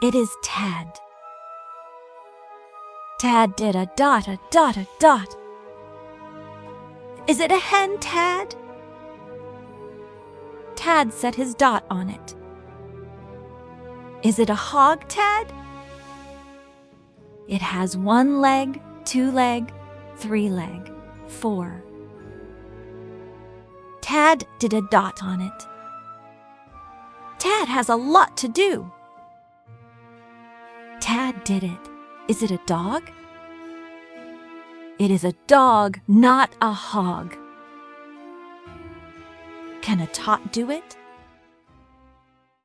It is Tad. Tad did a dot, a dot, a dot. Is it a hen, Tad? Tad set his dot on it. Is it a hog, Tad? It has 1 leg, 2 leg, 3 leg, 4. Tad did a dot on it. Tad has a lot to do. Tad did it. Is it a dog? It is a dog, not a hog. Can a tot do it?